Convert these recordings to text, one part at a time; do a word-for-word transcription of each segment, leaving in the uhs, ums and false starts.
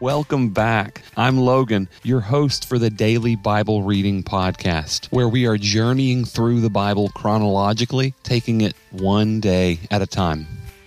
Welcome back. I'm Logan, your host for the Daily Bible Reading Podcast, where we are journeying through the Bible chronologically, taking it one day at a time.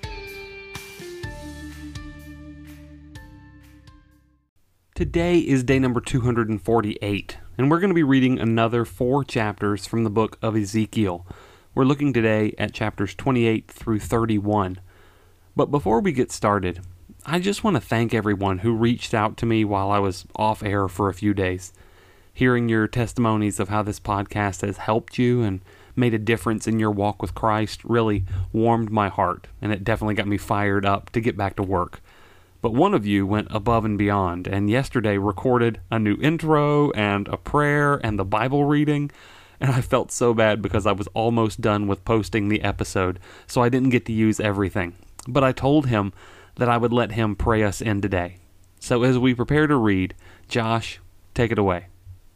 Today is day number two hundred forty-eight, and we're going to be reading another four chapters from the book of Ezekiel. We're looking today at chapters twenty-eight through thirty-one. But before we get started, I just want to thank everyone who reached out to me while I was off air for a few days. Hearing your testimonies of how this podcast has helped you and made a difference in your walk with Christ really warmed my heart, and it definitely got me fired up to get back to work. But one of you went above and beyond, and yesterday recorded a new intro and a prayer and the Bible reading, and I felt so bad because I was almost done with posting the episode, so I didn't get to use everything. But I told him that I would let him pray us in today. So as we prepare to read, Josh, take it away.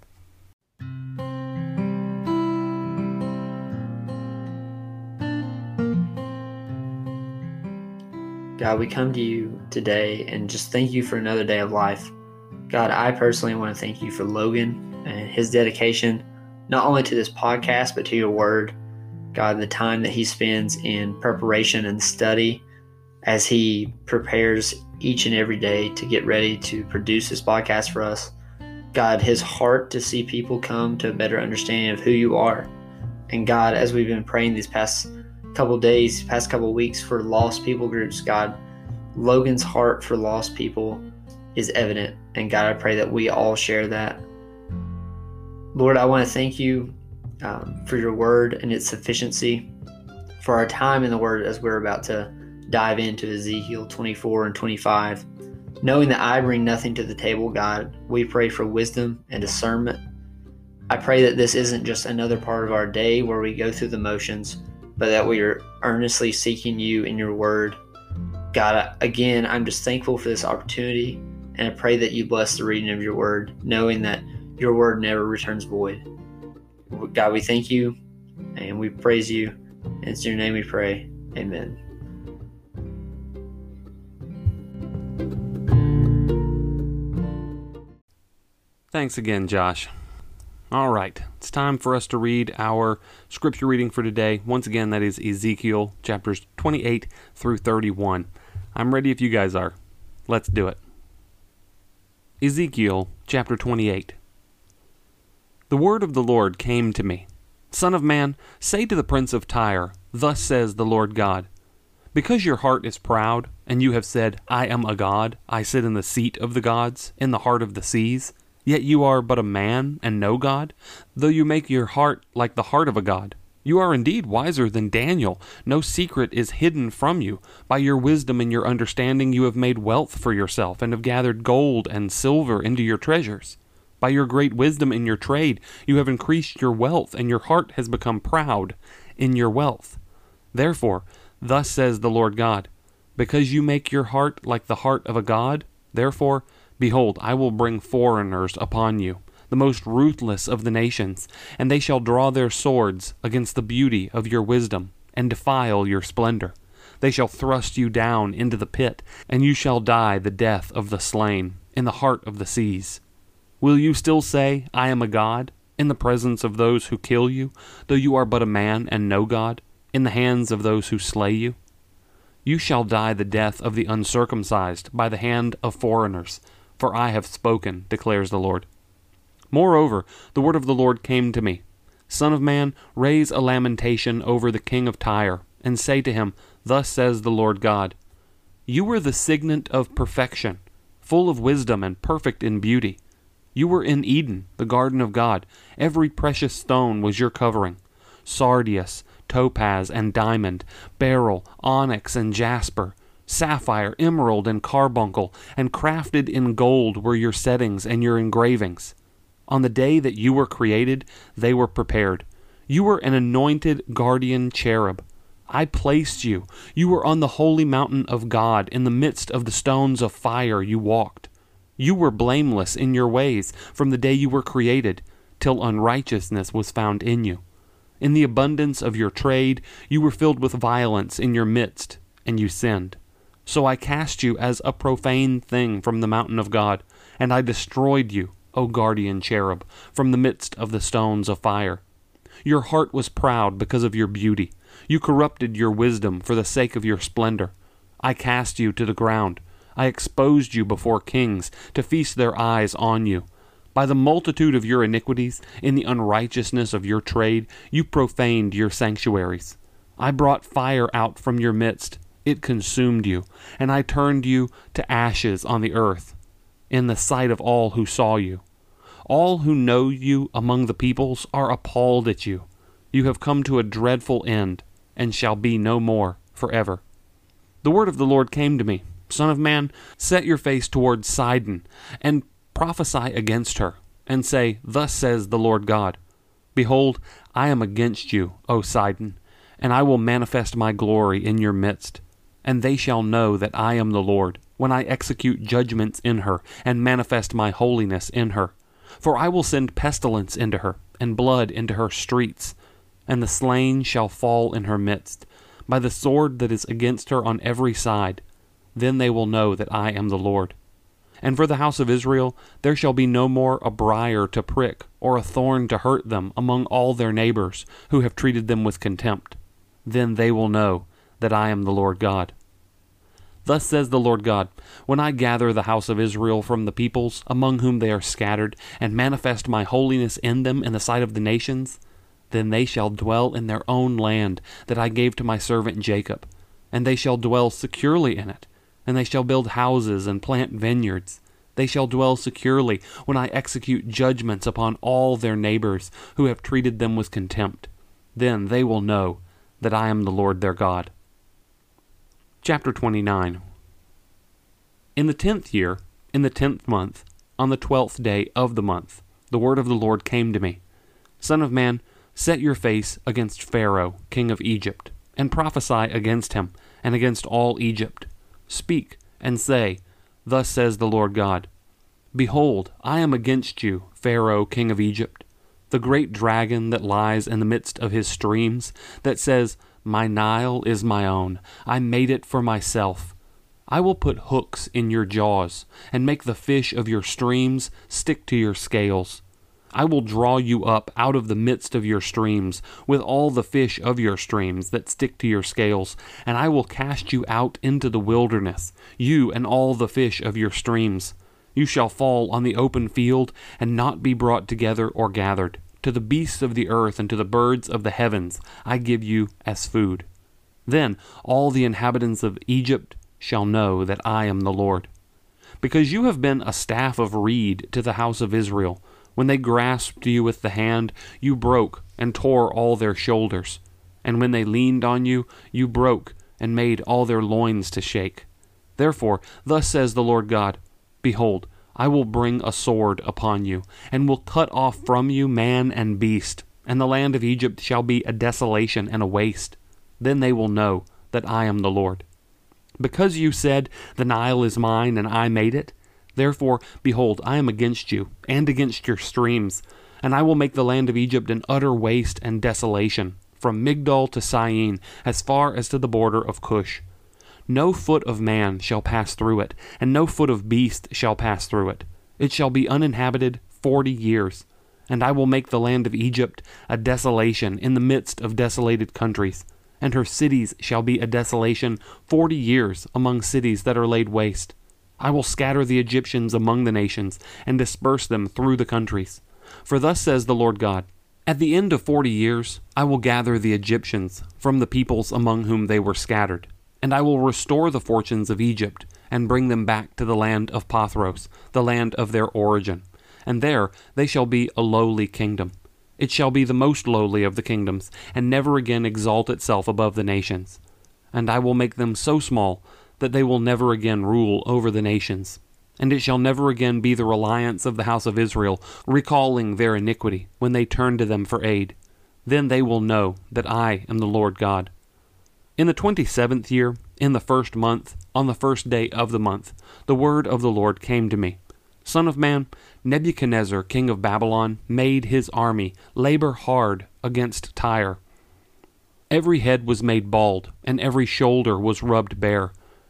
God, we come to you today and just thank you for another day of life. God, I personally want to thank you for Logan and his dedication, not only to this podcast, but to your word. God, the time that he spends in preparation and study as he prepares each and every day to get ready to produce this podcast for us. God, his heart to see people come to a better understanding of who you are. And God, as we've been praying these past couple days, past couple weeks for lost people groups, God, Logan's heart for lost people is evident. And God, I pray that we all share that. Lord, I want to thank you um, for your word and its sufficiency, for our time in the word as we're about to dive into Ezekiel twenty-four and twenty-five. Knowing that I bring nothing to the table, God, we pray for wisdom and discernment. I pray that this isn't just another part of our day where we go through the motions, but that we are earnestly seeking you in your word. God, again, I'm just thankful for this opportunity, and I pray that you bless the reading of your word, knowing that your word never returns void. God, we thank you, and we praise you, and it's in your name we pray. Amen. Thanks again, Josh. All right, it's time for us to read our scripture reading for today. Once again, that is Ezekiel chapters twenty-eight through thirty-one. I'm ready if you guys are. Let's do it. Ezekiel chapter twenty-eight. The word of the Lord came to me. Son of man, say to the prince of Tyre, thus says the Lord God, because your heart is proud, and you have said, I am a god, I sit in the seat of the gods, in the heart of the seas, yet you are but a man and no God, though you make your heart like the heart of a god. You are indeed wiser than Daniel. No secret is hidden from you. By your wisdom and your understanding you have made wealth for yourself, and have gathered gold and silver into your treasures. By your great wisdom in your trade you have increased your wealth, and your heart has become proud in your wealth. Therefore, thus says the Lord God, because you make your heart like the heart of a god, therefore, behold, I will bring foreigners upon you, the most ruthless of the nations, and they shall draw their swords against the beauty of your wisdom, and defile your splendor. They shall thrust you down into the pit, and you shall die the death of the slain, in the heart of the seas. Will you still say, I am a god, in the presence of those who kill you, though you are but a man and no God, in the hands of those who slay you? You shall die the death of the uncircumcised by the hand of foreigners, for I have spoken, declares the Lord. Moreover, the word of the Lord came to me. Son of man, raise a lamentation over the king of Tyre, and say to him, thus says the Lord God, you were the signet of perfection, full of wisdom and perfect in beauty. You were in Eden, the garden of God. Every precious stone was your covering. Sardius, topaz, and diamond, beryl, onyx, and jasper, sapphire, emerald, and carbuncle, and crafted in gold were your settings and your engravings. On the day that you were created, they were prepared. You were an anointed guardian cherub. I placed you. You were on the holy mountain of God. In the midst of the stones of fire you walked. You were blameless in your ways from the day you were created, till unrighteousness was found in you. In the abundance of your trade, you were filled with violence in your midst, and you sinned. So I cast you as a profane thing from the mountain of God, and I destroyed you, O guardian cherub, from the midst of the stones of fire. Your heart was proud because of your beauty. You corrupted your wisdom for the sake of your splendor. I cast you to the ground. I exposed you before kings to feast their eyes on you. By the multitude of your iniquities, in the unrighteousness of your trade, you profaned your sanctuaries. I brought fire out from your midst. It consumed you, and I turned you to ashes on the earth, in the sight of all who saw you. All who know you among the peoples are appalled at you. You have come to a dreadful end, and shall be no more forever. The word of the Lord came to me, Son of man, set your face toward Sidon, and prophesy against her, and say, Thus says the Lord God, Behold, I am against you, O Sidon, and I will manifest my glory in your midst. And they shall know that I am the Lord, when I execute judgments in her, and manifest my holiness in her. For I will send pestilence into her, and blood into her streets, and the slain shall fall in her midst, by the sword that is against her on every side. Then they will know that I am the Lord. And for the house of Israel there shall be no more a briar to prick, or a thorn to hurt them among all their neighbors, who have treated them with contempt. Then they will know that I am the Lord God. Thus says the Lord God, when I gather the house of Israel from the peoples, among whom they are scattered, and manifest my holiness in them in the sight of the nations, then they shall dwell in their own land that I gave to my servant Jacob, and they shall dwell securely in it, and they shall build houses and plant vineyards. They shall dwell securely when I execute judgments upon all their neighbors who have treated them with contempt. Then they will know that I am the Lord their God. Chapter twenty-nine. In the tenth year, in the tenth month, on the twelfth day of the month, the word of the Lord came to me, Son of man, set your face against Pharaoh, king of Egypt, and prophesy against him, and against all Egypt. Speak, and say, Thus says the Lord God, Behold, I am against you, Pharaoh, king of Egypt, the great dragon that lies in the midst of his streams, that says, My Nile is my own, I made it for myself. I will put hooks in your jaws, and make the fish of your streams stick to your scales. I will draw you up out of the midst of your streams, with all the fish of your streams that stick to your scales, and I will cast you out into the wilderness, you and all the fish of your streams. You shall fall on the open field, and not be brought together or gathered. To the beasts of the earth and to the birds of the heavens I give you as food. Then all the inhabitants of Egypt shall know that I am the Lord. Because you have been a staff of reed to the house of Israel, when they grasped you with the hand, you broke and tore all their shoulders. And when they leaned on you, you broke and made all their loins to shake. Therefore, thus says the Lord God, Behold, I will bring a sword upon you, and will cut off from you man and beast, and the land of Egypt shall be a desolation and a waste. Then they will know that I am the Lord. Because you said, The Nile is mine, and I made it, therefore, behold, I am against you, and against your streams, and I will make the land of Egypt an utter waste and desolation, from Migdol to Syene, as far as to the border of Cush. No foot of man shall pass through it, and no foot of beast shall pass through it. It shall be uninhabited forty years. And I will make the land of Egypt a desolation in the midst of desolated countries, and her cities shall be a desolation forty years among cities that are laid waste. I will scatter the Egyptians among the nations, and disperse them through the countries. For thus says the Lord God, At the end of forty years I will gather the Egyptians from the peoples among whom they were scattered, and I will restore the fortunes of Egypt, and bring them back to the land of Pathros, the land of their origin. And there they shall be a lowly kingdom. It shall be the most lowly of the kingdoms, and never again exalt itself above the nations. And I will make them so small that they will never again rule over the nations. And it shall never again be the reliance of the house of Israel, recalling their iniquity, when they turn to them for aid. Then they will know that I am the Lord God. In the twenty-seventh year, in the first month, on the first day of the month, the word of the Lord came to me. Son of man, Nebuchadnezzar, king of Babylon, made his army labor hard against Tyre. Every head was made bald, and every shoulder was rubbed bare.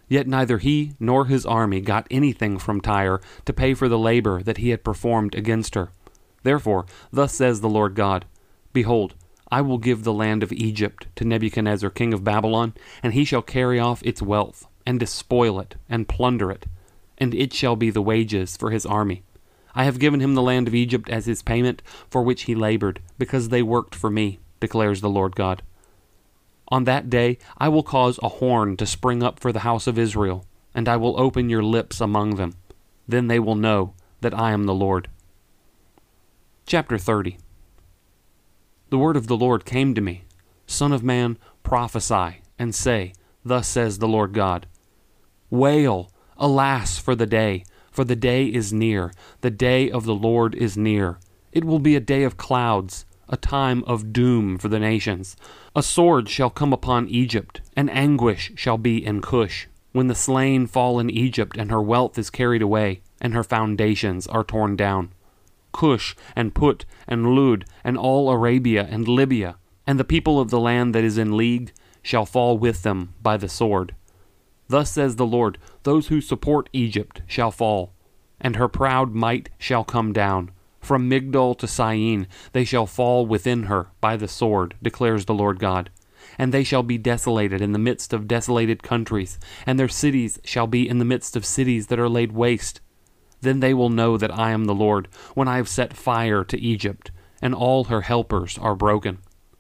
Yet neither he nor his army got anything from Tyre to pay for the labor that he had performed against her. Therefore, thus says the Lord God, Behold, I will give the land of Egypt to Nebuchadnezzar king of Babylon, and he shall carry off its wealth, and despoil it, and plunder it, and it shall be the wages for his army. I have given him the land of Egypt as his payment for which he labored, because they worked for me, declares the Lord God. On that day I will cause a horn to spring up for the house of Israel, and I will open your lips among them. Then they will know that I am the Lord. Chapter thirty. The word of the Lord came to me, Son of man, prophesy, and say, Thus says the Lord God, Wail, alas for the day, for the day is near, the day of the Lord is near. It will be a day of clouds, a time of doom for the nations. A sword shall come upon Egypt, and anguish shall be in Cush, when the slain fall in Egypt, and her wealth is carried away, and her foundations are torn down. Cush, and Put, and Lud, and all Arabia, and Libya, and the people of the land that is in league, shall fall with them by the sword. Thus says the Lord, those who support Egypt shall fall, and her proud might shall come down. From Migdol to Syene they shall fall within her by the sword, declares the Lord God. And they shall be desolated in the midst of desolated countries, and their cities shall be in the midst of cities that are laid waste. Then they will know that I am the Lord, when I have set fire to Egypt, and all her helpers are broken.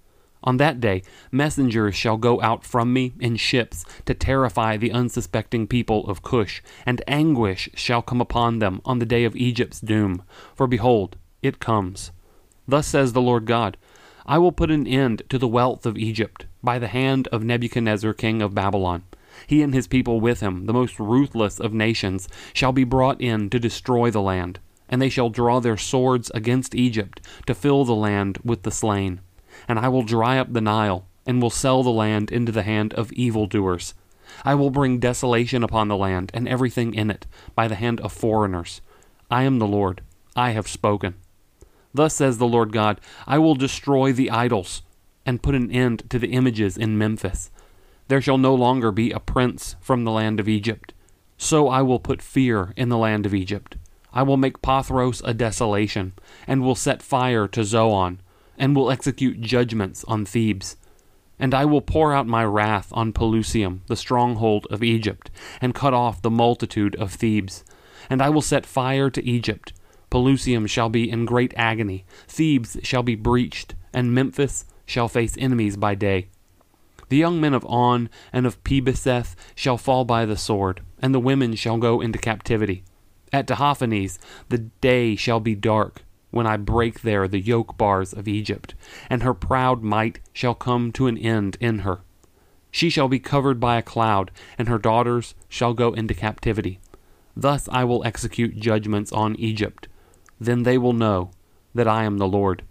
On that day messengers shall go out from me in ships to terrify the unsuspecting people of Cush, and anguish shall come upon them on the day of Egypt's doom. For behold, it comes. Thus says the Lord God, I will put an end to the wealth of Egypt by the hand of Nebuchadnezzar king of Babylon. He and his people with him, the most ruthless of nations, shall be brought in to destroy the land, and they shall draw their swords against Egypt to fill the land with the slain. And I will dry up the Nile, and will sell the land into the hand of evildoers. I will bring desolation upon the land, and everything in it, by the hand of foreigners. I am the Lord, I have spoken. Thus says the Lord God, I will destroy the idols, and put an end to the images in Memphis. There shall no longer be a prince from the land of Egypt. So I will put fear in the land of Egypt. I will make Pathros a desolation, and will set fire to Zoan, and will execute judgments on Thebes. And I will pour out my wrath on Pelusium, the stronghold of Egypt, and cut off the multitude of Thebes. And I will set fire to Egypt. Pelusium shall be in great agony, Thebes shall be breached, and Memphis shall face enemies by day. The young men of On and of Pebeseth shall fall by the sword, and the women shall go into captivity. At Tahaphanes the day shall be dark, when I break there the yoke bars of Egypt, and her proud might shall come to an end in her. She shall be covered by a cloud, and her daughters shall go into captivity. Thus I will execute judgments on Egypt. Then they will know that I am the Lord.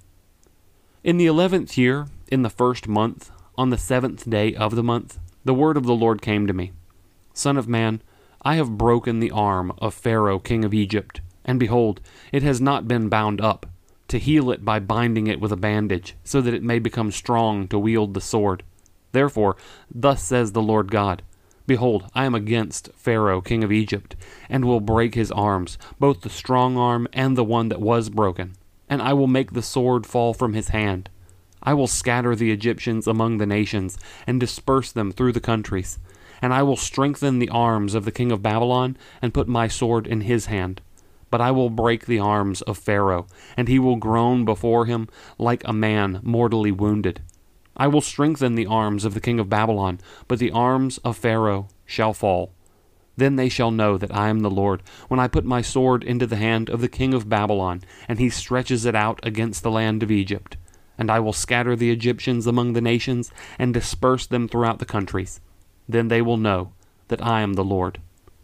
In the eleventh year, in the first month, on the seventh day of the month, the word of the Lord came to me. Son of man, I have broken the arm of Pharaoh king of Egypt, and behold, it has not been bound up, to heal it by binding it with a bandage, so that it may become strong to wield the sword. Therefore, thus says the Lord God, Behold, I am against Pharaoh king of Egypt, and will break his arms, both the strong arm and the one that was broken, and I will make the sword fall from his hand. I will scatter the Egyptians among the nations, and disperse them through the countries, and I will strengthen the arms of the king of Babylon, and put my sword in his hand. But I will break the arms of Pharaoh, and he will groan before him like a man mortally wounded. I will strengthen the arms of the king of Babylon, but the arms of Pharaoh shall fall. Then they shall know that I am the Lord, when I put my sword into the hand of the king of Babylon, and he stretches it out against the land of Egypt. And I will scatter the Egyptians among the nations, and disperse them throughout the countries. Then they will know that I am the Lord.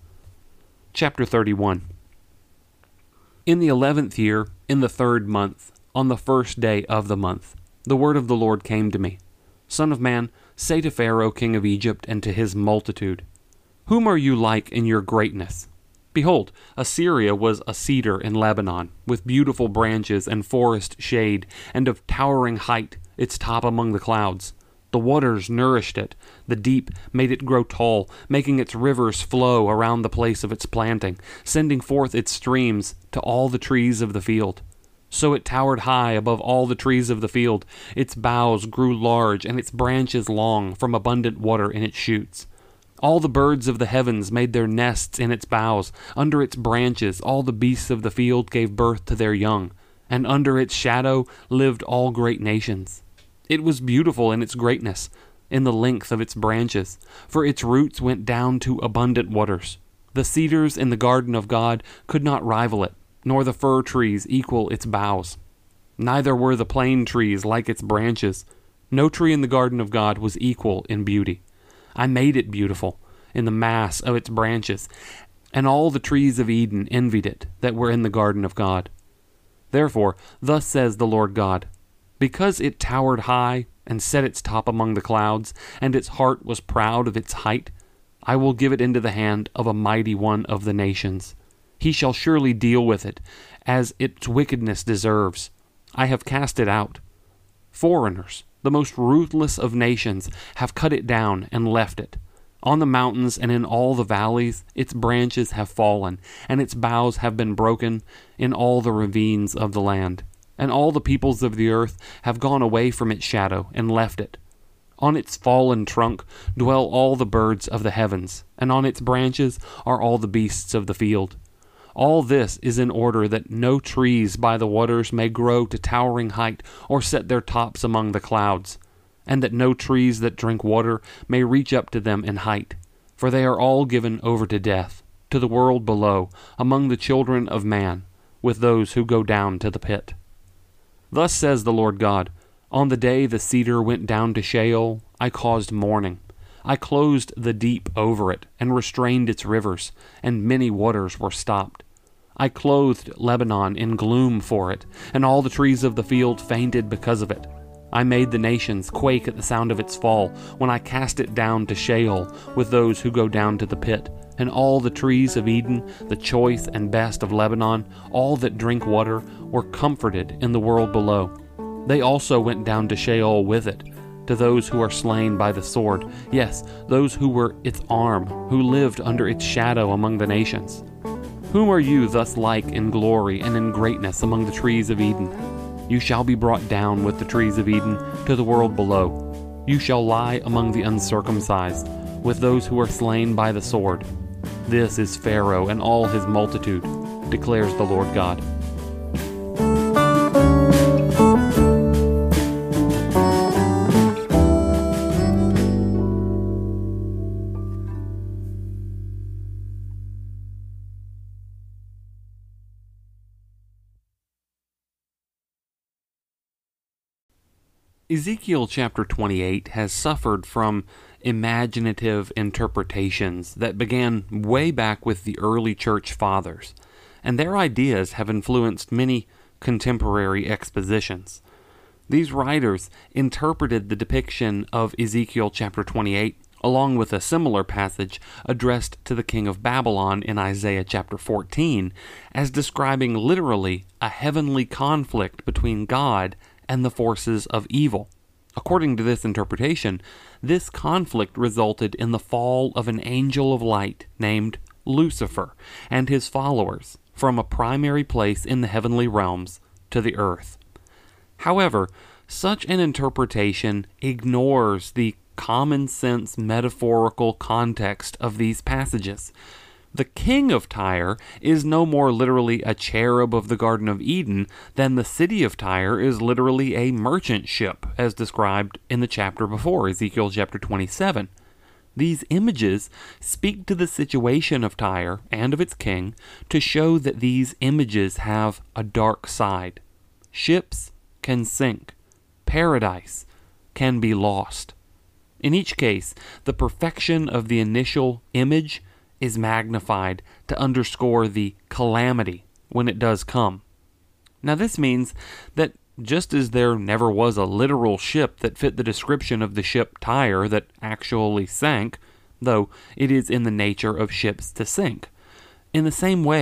Chapter thirty-one. In the eleventh year, in the third month, on the first day of the month, the word of the Lord came to me. Son of man, say to Pharaoh king of Egypt and to his multitude, Whom are you like in your greatness? Behold, Assyria was a cedar in Lebanon, with beautiful branches and forest shade, and of towering height, its top among the clouds. The waters nourished it. The deep made it grow tall, making its rivers flow around the place of its planting, sending forth its streams to all the trees of the field. So it towered high above all the trees of the field. Its boughs grew large, and its branches long, from abundant water in its shoots. All the birds of the heavens made their nests in its boughs. Under its branches all the beasts of the field gave birth to their young, and under its shadow lived all great nations. It was beautiful in its greatness, in the length of its branches, for its roots went down to abundant waters. The cedars in the garden of God could not rival it, nor the fir trees equal its boughs. Neither were the plane trees like its branches. No tree in the garden of God was equal in beauty. I made it beautiful in the mass of its branches, and all the trees of Eden envied it that were in the garden of God. Therefore, thus says the Lord God, because it towered high and set its top among the clouds, and its heart was proud of its height, I will give it into the hand of a mighty one of the nations. He shall surely deal with it, as its wickedness deserves. I have cast it out. Foreigners, the most ruthless of nations, have cut it down and left it. On the mountains and in all the valleys, its branches have fallen, and its boughs have been broken in all the ravines of the land. And all the peoples of the earth have gone away from its shadow and left it. On its fallen trunk dwell all the birds of the heavens, and on its branches are all the beasts of the field. All this is in order that no trees by the waters may grow to towering height or set their tops among the clouds, and that no trees that drink water may reach up to them in height, for they are all given over to death, to the world below, among the children of man, with those who go down to the pit. Thus says the Lord God, on the day the cedar went down to Sheol, I caused mourning. I closed the deep over it, and restrained its rivers, and many waters were stopped. I clothed Lebanon in gloom for it, and all the trees of the field fainted because of it. I made the nations quake at the sound of its fall, when I cast it down to Sheol with those who go down to the pit. And all the trees of Eden, the choice and best of Lebanon, all that drink water, were comforted in the world below. They also went down to Sheol with it, to those who are slain by the sword, yes, those who were its arm, who lived under its shadow among the nations. Whom are you thus like in glory and in greatness among the trees of Eden? You shall be brought down with the trees of Eden to the world below. You shall lie among the uncircumcised, with those who are slain by the sword. This is Pharaoh and all his multitude, declares the Lord God. Ezekiel chapter twenty-eight has suffered from imaginative interpretations that began way back with the early church fathers, and their ideas have influenced many contemporary expositions. These writers interpreted the depiction of Ezekiel chapter twenty-eight along with a similar passage addressed to the king of Babylon in Isaiah chapter fourteen as describing literally a heavenly conflict between God and the forces of evil. According to this interpretation, this conflict resulted in the fall of an angel of light named Lucifer and his followers from a primary place in the heavenly realms to the earth. However, such an interpretation ignores the common sense metaphorical context of these passages. The king of Tyre is no more literally a cherub of the Garden of Eden than the city of Tyre is literally a merchant ship, as described in the chapter before, Ezekiel chapter twenty-seven. These images speak to the situation of Tyre and of its king to show that these images have a dark side. Ships can sink. Paradise can be lost. In each case, the perfection of the initial image is magnified to underscore the calamity when it does come. Now this means that just as there never was a literal ship that fit the description of the ship Tyre that actually sank, though it is in the nature of ships to sink, in the same way,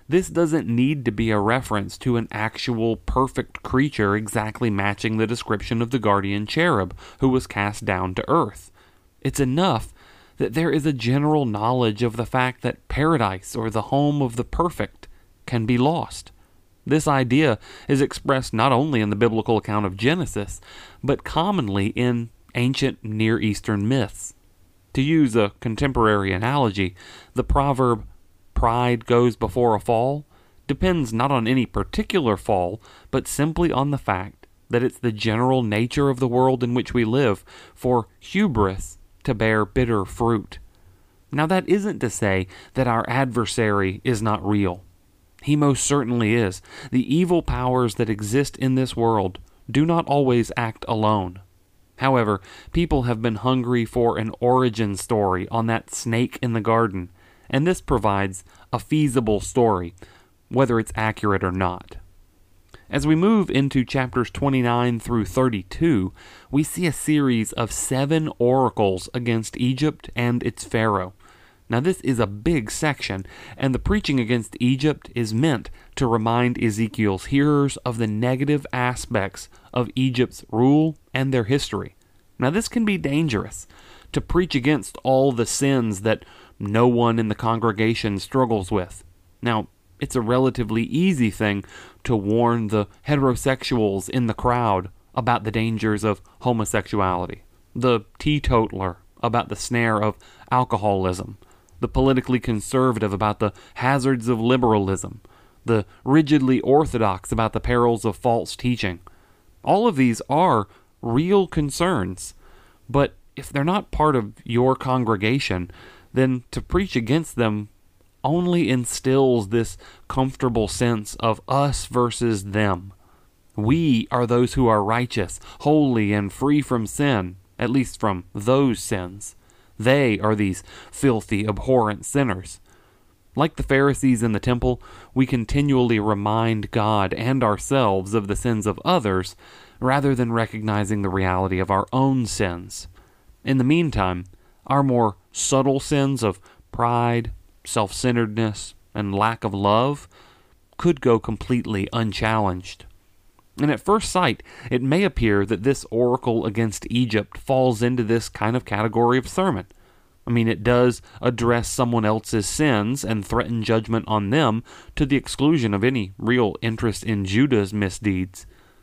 This doesn't need to be a reference to an actual perfect creature exactly matching the description of the guardian cherub who was cast down to earth. It's enough that there is a general knowledge of the fact that paradise, or the home of the perfect, can be lost. This idea is expressed not only in the biblical account of Genesis, but commonly in ancient Near Eastern myths. To use a contemporary analogy, the proverb, "pride goes before a fall," depends not on any particular fall, but simply on the fact that it's the general nature of the world in which we live for hubris to bear bitter fruit. Now, that isn't to say that our adversary is not real. He most certainly is. The evil powers that exist in this world do not always act alone. However, people have been hungry for an origin story on that snake in the garden, and this provides a feasible story, whether it's accurate or not. As we move into chapters twenty-nine through thirty-two, we see a series of seven oracles against Egypt and its pharaoh. Now, this is a big section, and the preaching against Egypt is meant to remind Ezekiel's hearers of the negative aspects of Egypt's rule and their history. Now, this can be dangerous, to preach against all the sins that no one in the congregation struggles with. Now, it's a relatively easy thing to warn the heterosexuals in the crowd about the dangers of homosexuality, the teetotaler about the snare of alcoholism, the politically conservative about the hazards of liberalism, the rigidly orthodox about the perils of false teaching. All of these are real concerns, but if they're not part of your congregation, then to preach against them only instills this comfortable sense of us versus them. We are those who are righteous, holy, and free from sin, at least from those sins. They are these filthy, abhorrent sinners. Like the Pharisees in the temple, we continually remind God and ourselves of the sins of others, rather than recognizing the reality of our own sins. In the meantime, our more subtle sins of pride, self-centeredness, and lack of love could go completely unchallenged. And at first sight, it may appear that this oracle against Egypt falls into this kind of category of sermon. I mean, it does address someone else's sins and threaten judgment on them to the exclusion of any real interest in Judah's misdeeds.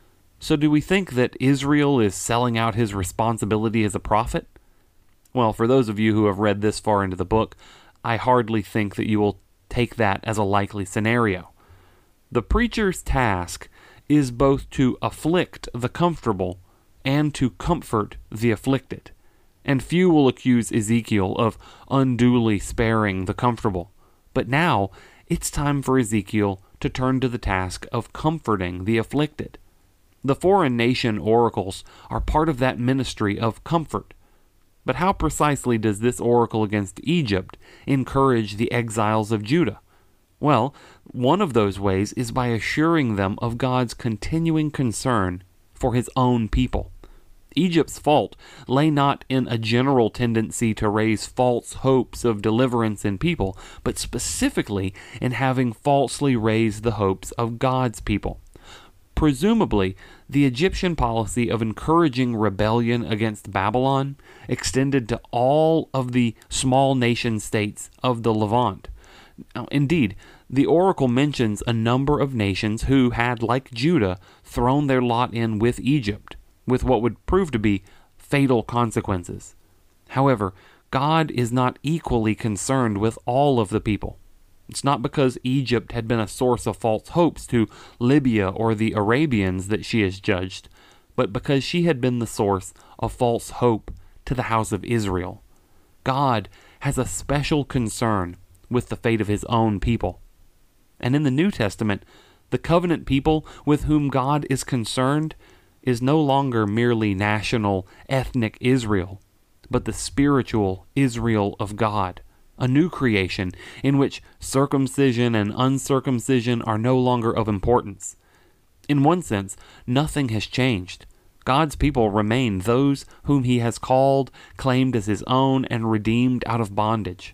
So do we think that Israel is selling out his responsibility as a prophet? Well, for those of you who have read this far into the book, I hardly think that you will take that as a likely scenario. The preacher's task is both to afflict the comfortable and to comfort the afflicted. And few will accuse Ezekiel of unduly sparing the comfortable. But now, it's time for Ezekiel to turn to the task of comforting the afflicted. The foreign nation oracles are part of that ministry of comfort. But how precisely does this oracle against Egypt encourage the exiles of Judah? Well, one of those ways is by assuring them of God's continuing concern for his own people. Egypt's fault lay not in a general tendency to raise false hopes of deliverance in people, but specifically in having falsely raised the hopes of God's people. Presumably, the Egyptian policy of encouraging rebellion against Babylon extended to all of the small nation-states of the Levant. Now, indeed, the oracle mentions a number of nations who had, like Judah, thrown their lot in with Egypt, with what would prove to be fatal consequences. However, God is not equally concerned with all of the people. It's not because Egypt had been a source of false hopes to Libya or the Arabians that she is judged, but because she had been the source of false hope to the house of Israel. God has a special concern with the fate of his own people. And in the New Testament, the covenant people with whom God is concerned is no longer merely national, ethnic Israel, but the spiritual Israel of God, a new creation in which circumcision and uncircumcision are no longer of importance. In one sense, nothing has changed. God's people remain those whom he has called, claimed as his own, and redeemed out of bondage.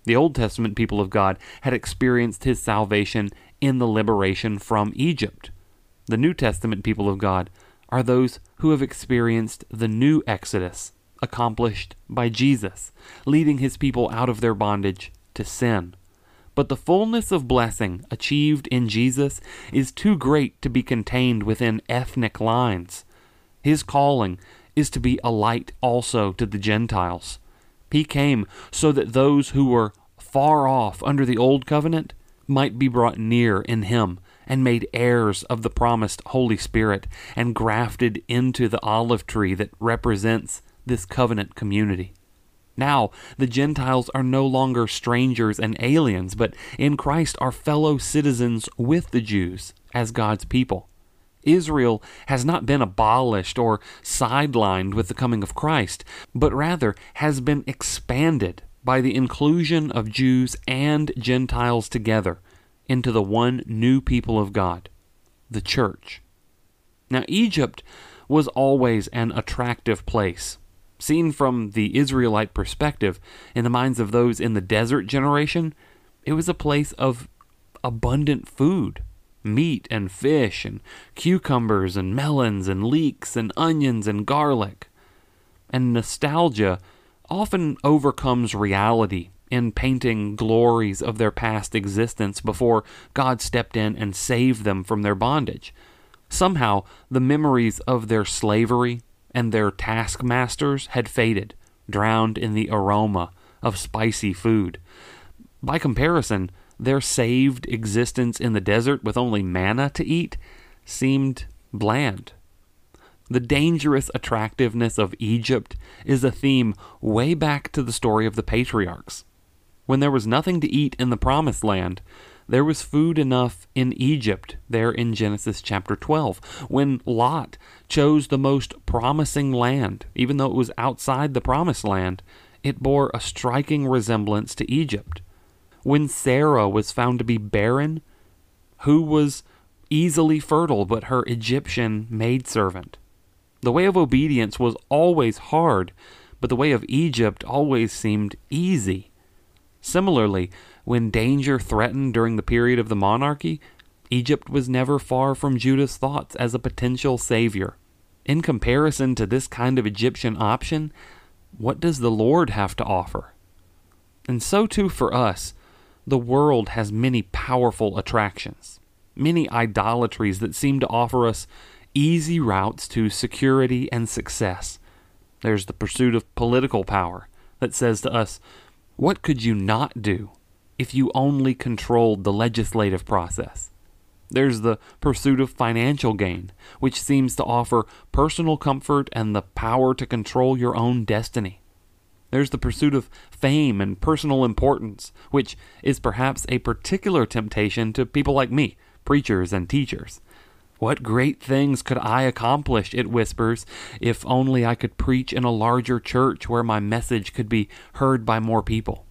The Old Testament people of God had experienced his salvation in the liberation from Egypt. The New Testament people of God are those who have experienced the new Exodus accomplished by Jesus, leading his people out of their bondage to sin. But the fullness of blessing achieved in Jesus is too great to be contained within ethnic lines. His calling is to be a light also to the Gentiles. He came so that those who were far off under the old covenant might be brought near in him and made heirs of the promised Holy Spirit and grafted into the olive tree that represents this covenant community. Now, the Gentiles are no longer strangers and aliens, but in Christ are fellow citizens with the Jews as God's people. Israel has not been abolished or sidelined with the coming of Christ, but rather has been expanded by the inclusion of Jews and Gentiles together into the one new people of God, the church. Now, Egypt was always an attractive place. Seen from the Israelite perspective, in the minds of those in the desert generation, it was a place of abundant food, meat and fish and cucumbers and melons and leeks and onions and garlic. And nostalgia often overcomes reality in painting glories of their past existence before God stepped in and saved them from their bondage. Somehow, the memories of their slavery and their taskmasters had faded, drowned in the aroma of spicy food. By comparison, their saved existence in the desert with only manna to eat seemed bland. The dangerous attractiveness of Egypt is a theme way back to the story of the patriarchs. When there was nothing to eat in the Promised Land, there was food enough in Egypt, there in Genesis chapter twelve, when Lot chose the most promising land. Even though it was outside the Promised Land, it bore a striking resemblance to Egypt. When Sarah was found to be barren, who was easily fertile but her Egyptian maidservant? The way of obedience was always hard, but the way of Egypt always seemed easy. Similarly, when danger threatened during the period of the monarchy, Egypt was never far from Judah's thoughts as a potential savior. In comparison to this kind of Egyptian option, what does the Lord have to offer? And so too for us, the world has many powerful attractions, many idolatries that seem to offer us easy routes to security and success. There's the pursuit of political power that says to us, what could you not do if you only controlled the legislative process? There's the pursuit of financial gain, which seems to offer personal comfort and the power to control your own destiny. There's the pursuit of fame and personal importance, which is perhaps a particular temptation to people like me, preachers and teachers. What great things could I accomplish, it whispers, if only I could preach in a larger church where my message could be heard by more people.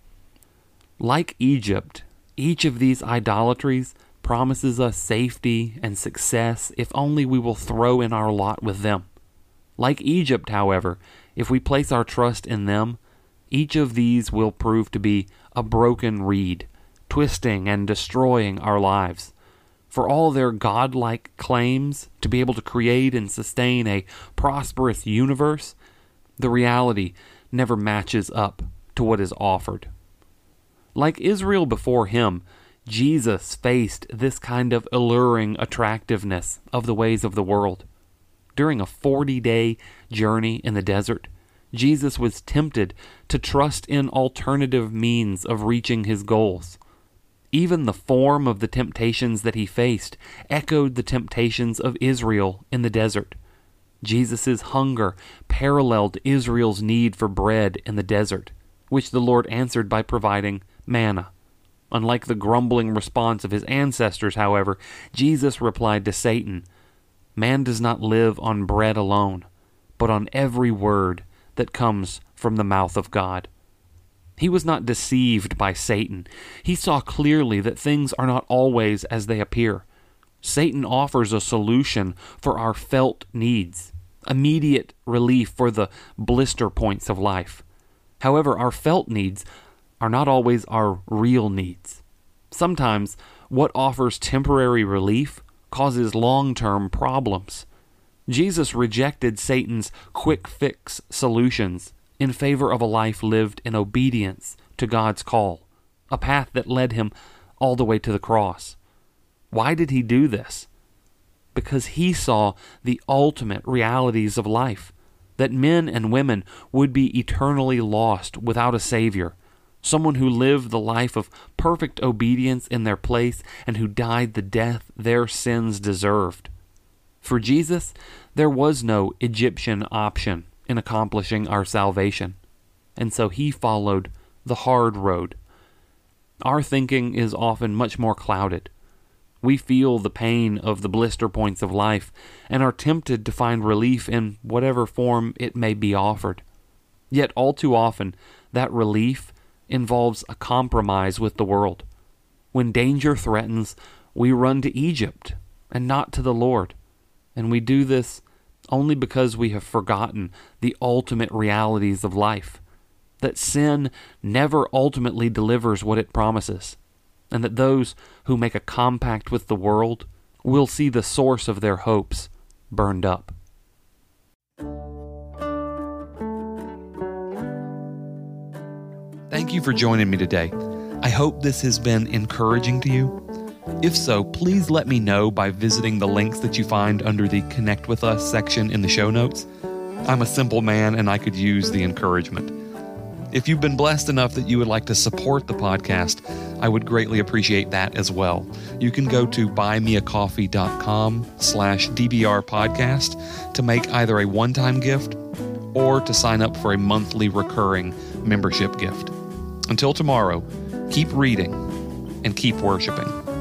Like Egypt, each of these idolatries promises us safety and success if only we will throw in our lot with them. Like Egypt, however, if we place our trust in them, each of these will prove to be a broken reed, twisting and destroying our lives. For all their godlike claims to be able to create and sustain a prosperous universe, the reality never matches up to what is offered. Like Israel before him, Jesus faced this kind of alluring attractiveness of the ways of the world. During a forty-day journey in the desert, Jesus was tempted to trust in alternative means of reaching his goals. Even the form of the temptations that he faced echoed the temptations of Israel in the desert. Jesus' hunger paralleled Israel's need for bread in the desert, which the Lord answered by providing manna. Unlike the grumbling response of his ancestors, however, Jesus replied to Satan, "Man does not live on bread alone, but on every word that comes from the mouth of God." He was not deceived by Satan. He saw clearly that things are not always as they appear. Satan offers a solution for our felt needs, immediate relief for the blister points of life. However, our felt needs are not always our real needs. Sometimes what offers temporary relief causes long-term problems. Jesus rejected Satan's quick-fix solutions in favor of a life lived in obedience to God's call, a path that led him all the way to the cross. Why did he do this? Because he saw the ultimate realities of life, that men and women would be eternally lost without a Savior, someone who lived the life of perfect obedience in their place and who died the death their sins deserved. For Jesus, there was no Egyptian option in accomplishing our salvation, and so he followed the hard road. Our thinking is often much more clouded. We feel the pain of the blister points of life and are tempted to find relief in whatever form it may be offered. Yet all too often, that relief involves a compromise with the world. When danger threatens, we run to Egypt and not to the Lord. And we do this only because we have forgotten the ultimate realities of life, that sin never ultimately delivers what it promises, and that those who make a compact with the world will see the source of their hopes burned up. Thank you for joining me today. I hope this has been encouraging to you. If so, please let me know by visiting the links that you find under the Connect With Us section in the show notes. I'm a simple man and I could use the encouragement. If you've been blessed enough that you would like to support the podcast, I would greatly appreciate that as well. You can go to buymeacoffee.com slash DBR podcast to make either a one-time gift or to sign up for a monthly recurring membership gift. Until tomorrow, keep reading and keep worshiping.